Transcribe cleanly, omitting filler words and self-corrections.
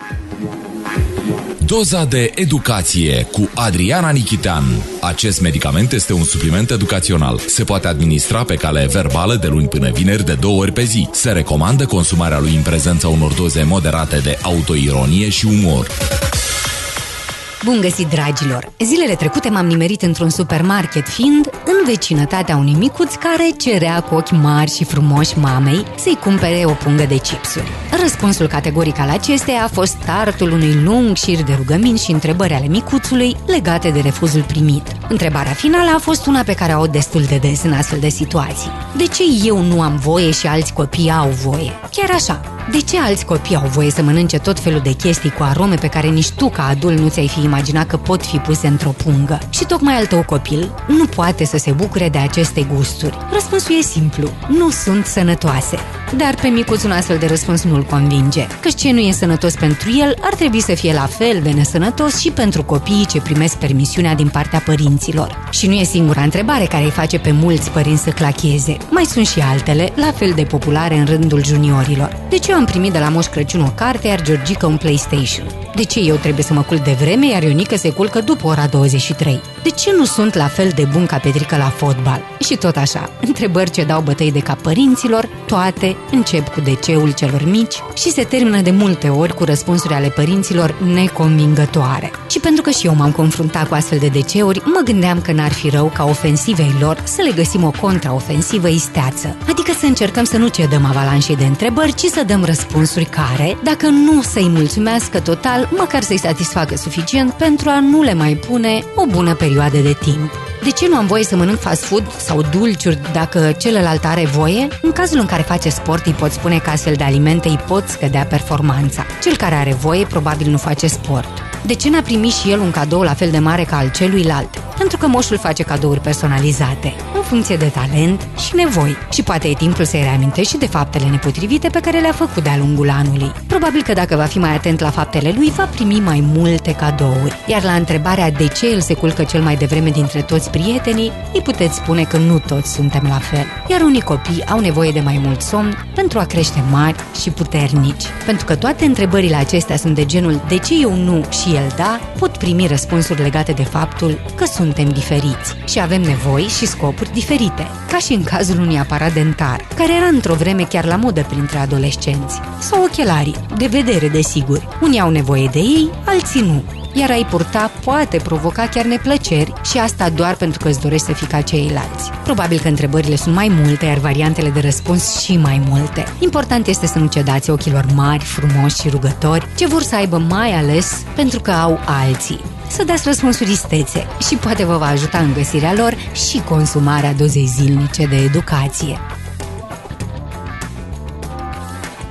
Doza de educație cu Adriana Nichitean. Acest medicament este un supliment educațional. Se poate administra pe cale verbală de luni până vineri de 2 ori pe zi. Se recomandă consumarea lui în prezența unor doze moderate de autoironie și umor. Bun găsit, dragilor! Zilele trecute m-am nimerit într-un supermarket fiind în vecinătatea unui micuț care cerea cu ochi mari și frumoși mamei să-i cumpere o pungă de chipsuri. Răspunsul categoric al acesteia a fost startul unui lung șir de rugăminți și întrebări ale micuțului legate de refuzul primit. Întrebarea finală a fost una pe care o aud destul de des în astfel de situații. De ce eu nu am voie și alți copii au voie? Chiar așa, de ce alți copii au voie să mănânce tot felul de chestii cu arome pe care nici tu ca adult nu ți-ai fi imaginat că pot fi puse într-o pungă? Și tocmai al tău copil nu poate să se bucure de aceste gusturi. Răspunsul e simplu, nu sunt sănătoase. Dar pe micuț un astfel de răspuns nu-l convinge, căci ce nu e sănătos pentru el ar trebui să fie la fel de nesănătos și pentru copiii ce primesc permisiunea din partea părinților. Și nu e singura întrebare care îi face pe mulți părinți să clacheze. Mai sunt și altele, la fel de populare în rândul juniorilor. De ce eu am primit de la Moș Crăciun o carte, iar Georgica un PlayStation? De ce eu trebuie să mă culc de vreme, iar Ionica se culcă după ora 23? De ce nu sunt la fel de bun ca Petrică la fotbal? Și tot așa, întrebări ce dau bătăi de cap părinților, toate încep cu de-ceul celor mici și se termină de multe ori cu răspunsuri ale părinților neconvingătoare. Și pentru că și eu m-am confruntat cu astfel de de-ceuri, mă gândeam că n-ar fi rău ca ofensivei lor să le găsim o contraofensivă isteață. Adică să încercăm să nu cedăm avalanșei de întrebări, ci să dăm răspunsuri care, dacă nu să-i mulțumească total, măcar să-i satisfacă suficient pentru a nu le mai pune o bună perioadă de timp. De ce nu am voie să mănânc fast food sau dulciuri dacă celălalt are voie? În cazul în care face sport, îi pot spune că astfel de alimente îi pot scădea performanța. Cel care are voie probabil nu face sport. De ce n-a primit și el un cadou la fel de mare ca al celuilalt? Pentru că moșul face cadouri personalizate, în funcție de talent și nevoi. Și poate e timpul să-i reamintești și de faptele nepotrivite pe care le-a făcut de-a lungul anului. Probabil că dacă va fi mai atent la faptele lui, va primi mai multe cadouri. Iar la întrebarea de ce el se culcă cel mai devreme dintre toți prietenii, îi puteți spune că nu toți suntem la fel. Iar unii copii au nevoie de mai mult somn pentru a crește mari și puternici. Pentru că toate întrebările acestea sunt de genul de ce eu nu și el da, pot primi răspunsuri legate de faptul că suntem diferiți și avem nevoi și scopuri diferite, ca și în cazul unui aparat dentar, care era într-o vreme chiar la modă printre adolescenți, sau ochelarii, de vedere desigur. Unii au nevoie de ei, alții nu. Iar a-i purta poate provoca chiar neplăceri și asta doar pentru că îți dorești să fii ca ceilalți. Probabil că întrebările sunt mai multe, iar variantele de răspuns și mai multe. Important este să nu cedați ochilor mari, frumoși și rugători, ce vor să aibă mai ales pentru că au alții. Să dați răspunsuri istețe și poate vă va ajuta în găsirea lor și consumarea dozei zilnice de educație.